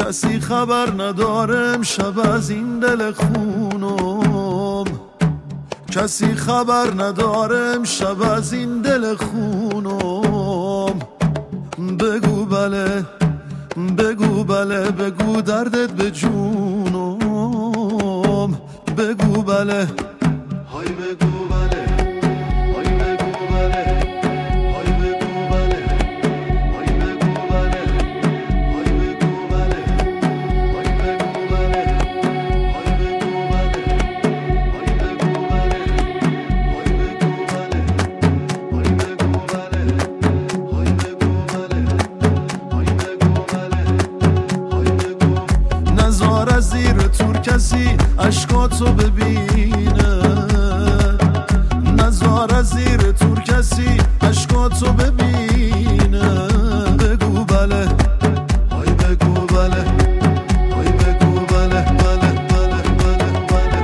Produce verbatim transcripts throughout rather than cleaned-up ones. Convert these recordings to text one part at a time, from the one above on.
کسی خبر نداره امشب از این دل خونم، کسی خبر نداره امشب از این دل خونم. بگو بله بگو بله بگو دردت به جونم، بگو بله های بگو بله های بگو بله های بگو بله های بگو بله های بگو بله های بگو بله های بگو بله های بگو بله های بگو بله های بگو بله های بگو بله های بگو بله های بگو. نزار از زیر تور کسی اشکاتو ببینه، نزار از زیر تور کسی اشکاتو ببینه. بگو بله های بگو بله های بگو بله بله بله بله بله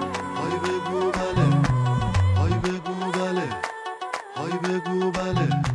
های بگو بله